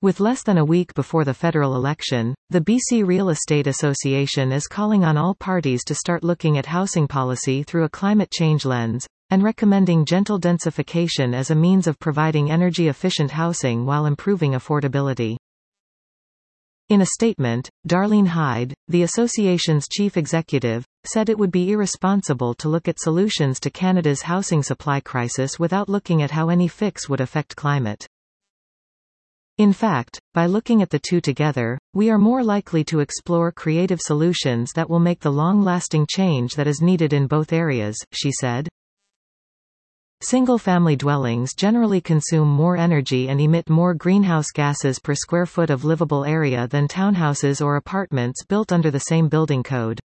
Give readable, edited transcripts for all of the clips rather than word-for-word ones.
With less than a week before the federal election, the BC Real Estate Association is calling on all parties to start looking at housing policy through a climate change lens, and recommending gentle densification as a means of providing energy-efficient housing while improving affordability. In a statement, Darlene Hyde, the association's chief executive, said it would be irresponsible to look at solutions to Canada's housing supply crisis without looking at how any fix would affect climate. In fact, by looking at the two together, we are more likely to explore creative solutions that will make the long-lasting change that is needed in both areas, she said. Single-family dwellings generally consume more energy and emit more greenhouse gases per square foot of livable area than townhouses or apartments built under the same building code.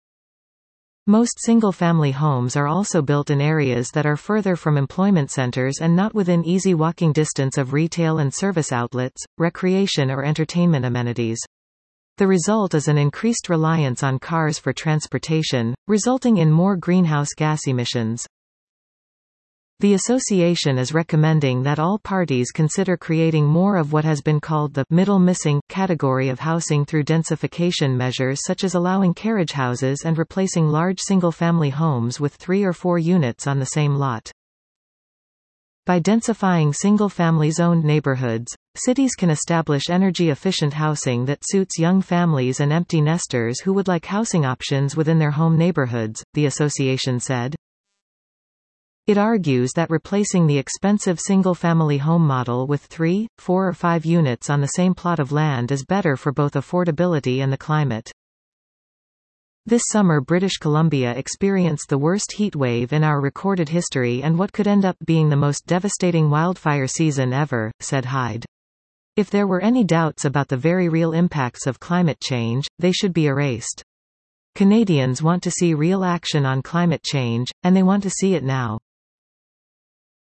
Most single-family homes are also built in areas that are further from employment centers and not within easy walking distance of retail and service outlets, recreation or entertainment amenities. The result is an increased reliance on cars for transportation, resulting in more greenhouse gas emissions. The association is recommending that all parties consider creating more of what has been called the middle missing category of housing through densification measures such as allowing carriage houses and replacing large single-family homes with 3 or 4 units on the same lot. By densifying single-family zoned neighborhoods, cities can establish energy-efficient housing that suits young families and empty nesters who would like housing options within their home neighborhoods, the association said. It argues that replacing the expensive single-family home model with 3, 4 or 5 units on the same plot of land is better for both affordability and the climate. This summer British Columbia experienced the worst heat wave in our recorded history and what could end up being the most devastating wildfire season ever, said Hyde. If there were any doubts about the very real impacts of climate change, they should be erased. Canadians want to see real action on climate change, and they want to see it now.